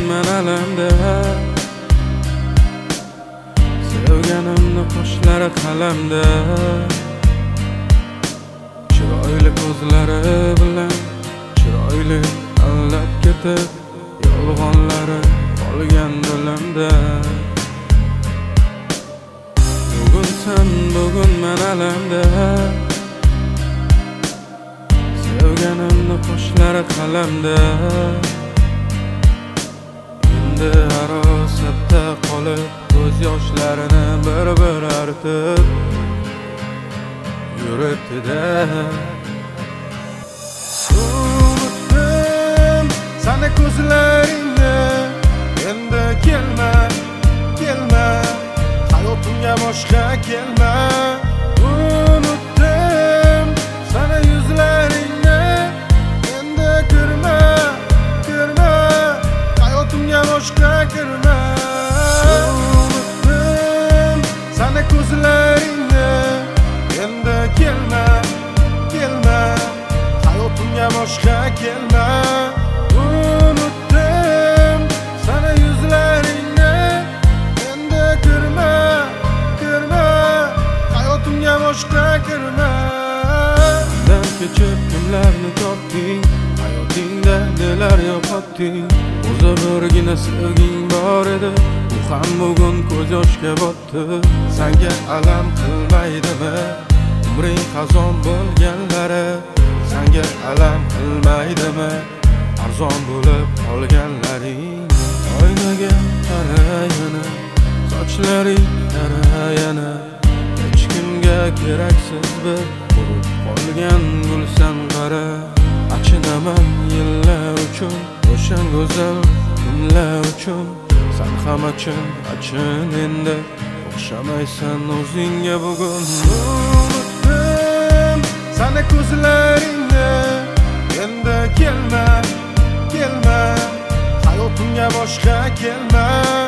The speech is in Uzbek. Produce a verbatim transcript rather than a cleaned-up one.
men alamda. Sevganimni qoshlari qalamda. Chiroyli ko'zlari bilan chiroyli aldab ketib, yolg'onlari qolgan dilimda. Bugun sen, bugun men alamda. Sevganimni qoshlari qalamda. Endi arosatda qolib, ko'z yoshlarini bir-bir artib yuribdi-da. Unutdim seni ko'zlaringni, endi kelma, kelma, hayotimga boshqa kelma. Unutdim seni yuzlaringni, endi kirma, kirma, hayotimga boshqa kirma. Unutdim seni ko'zlaringni, endi kelma, kelma, hayotimga boshqa kelma. Unutdim seni yuzlaringni, endi kirma, kirma, hayotimga boshqa kirma. Undan kechib kimlarni topding, hayotingda nelar yo'qotding. O'zi birgina sevging bor edi, u ham bugun ko'z yoshga botdi. Senga alam qilmaydimi umring xazon bo'lganlari? Senga alam qilmaydimi arzon bo'lib qolganlaring? Oynaga qarayana, sochlaring qarayana, hech kimga keraksiz bir qurib qolgan gulsan qara. Achinaman yillar uchun, o'sha go'zal kunlar uchun. Sen ham achin, achin endi, o'xshamaysan o'zingga bugun. Unutdim seni ko'zlaringni, endi kelma, kelma, hayotimga boshqa kelma.